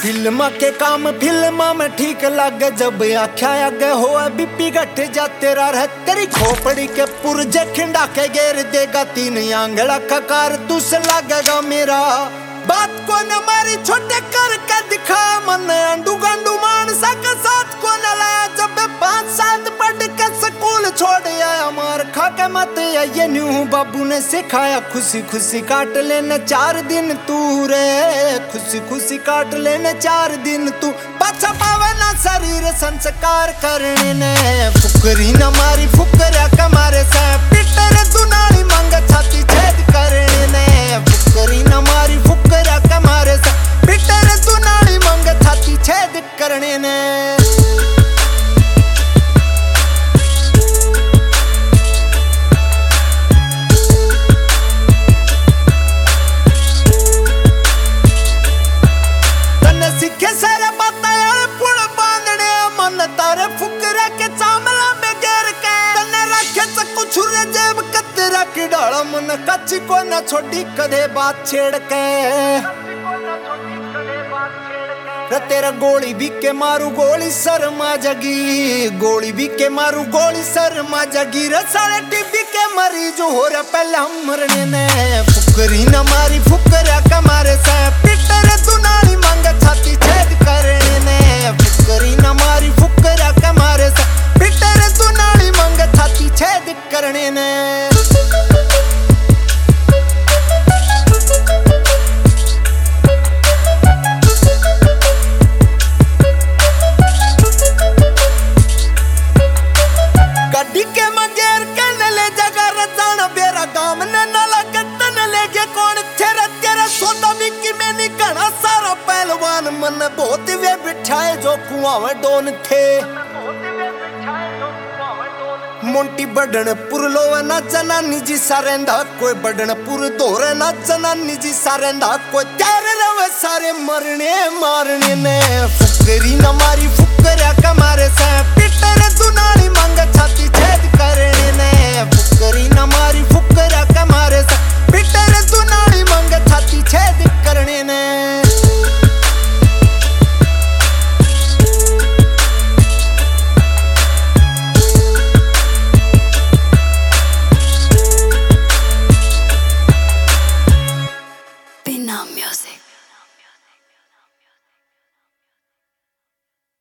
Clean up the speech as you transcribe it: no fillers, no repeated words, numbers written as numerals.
film के काम film में ठीक लगे जब आख्या आगे हो बीपी घट जा तेरा रह तेरी खोपड़ी के पुरजे खिंडा के घेर देगा तीन आंगड़ा का कार तुस लगेगा मेरा बात को न मारी छोटे कर के दिखा मन अंडू गंडू मानसा के साथ को न लाया जब 5 साल पढ़ के स्कूल छोड़ आया मार खा के मत ये न्यू बाबू ने सिखाया खुशी खुशी काट लेने 4 दिन तू रे खुशी खुशी काट लेने 4 दिन तू पाछा पावे ना शरीर संस्कार करने ने फुकरी न मारी फुकरा कमारे से पिटर दुनाली मांग छाती छेद करने ने फुकरी न मारी फुकरा कमारे से पिटर दुनाली मांग छाती छेद करने ने मन कच्ची को न छोड़ी कदे बात छेड़ के तेरा गोली भी के मारू गोली शर्मा जगी गोली भी के मारू गोली शर्मा जगी रे सारे टीबी के मरीज हो रहा पहले हम मरने ने फुकरी न मारी फुकरा कमारे से पिटर दुनाली मांग छाती छेद करने ने फुकरी न मारी फुकरा कमारे से पिटर दुनाली मांग छाती छेद करने ने मन बहुत वे बिठाए जो कुआं डोन थे मोंटी बड़नपुर लोवे नाचा नानी जी सारेंदा कोई बड़नपुर दोरे नाचा नानी जी सारेंदा कोई तेरे रवे सारे मरने मारने ने फुकरी न मारी फुकरा कमारे से पिटर दुना